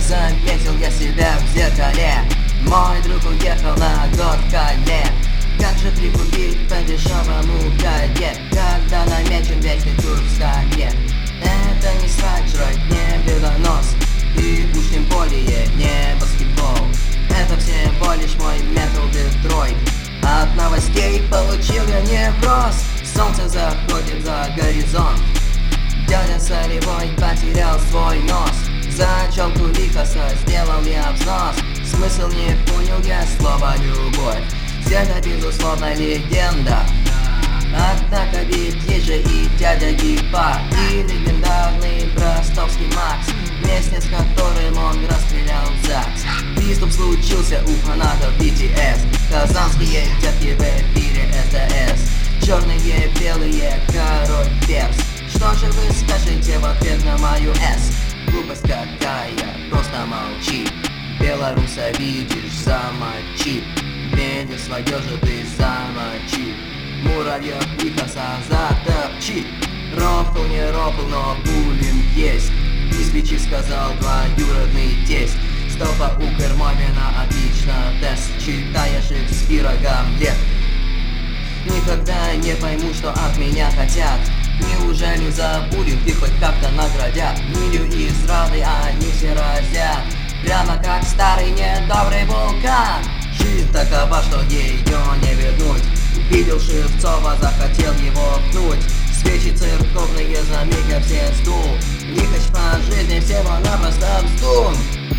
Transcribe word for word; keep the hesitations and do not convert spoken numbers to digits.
заметил я себя в зеркале. Мой друг уехал на год в Кале. Как же прикупить по дешевому колье, когда намечен весь тур в скале? Это не срач, жрать не бедонос, и уж тем более не баскетбол. Это всего лишь мой метал Детройт. От новостей получил я невроз. Солнце заходит за горизонт. Дядя солевой потерял свой нос. За челку лихоса сделал я взнос. Смысл не понял я слова любовь. Это безусловно легенда. Однако ведь есть же и дядя Гипа, и легендарный ростовский Макс, вместе с которым он расстрелял ЗАГС. Приступ случился у фанатов би ти эс. Казанские детки в эфире эс дэ эс. Черные, белые, король перс. Что же вы скажете в ответ на мою эс? Глупость какая, просто молчи. Белоруса видишь, замочи. Меди свое же ты замочи. Муравьев лихоса затопчи. Рофл не рофл, но буллинг есть. Из печи сказал двоюродный тесть. Стопа у Кермовина, отлично тест. Читая Шекспира, Гамлет. Никогда не пойму, что от меня хотят. Неужели за буллинг их хоть как-то наградят? Милю из рады они все разят. Прямо как старый недобрый вулкан. Жизнь такова, что ее не вернуть. Видел Шевцова, захотел его пнуть. Свечи церковные за миг я все сдул. Лихоч по жизни всего-напросто вздун.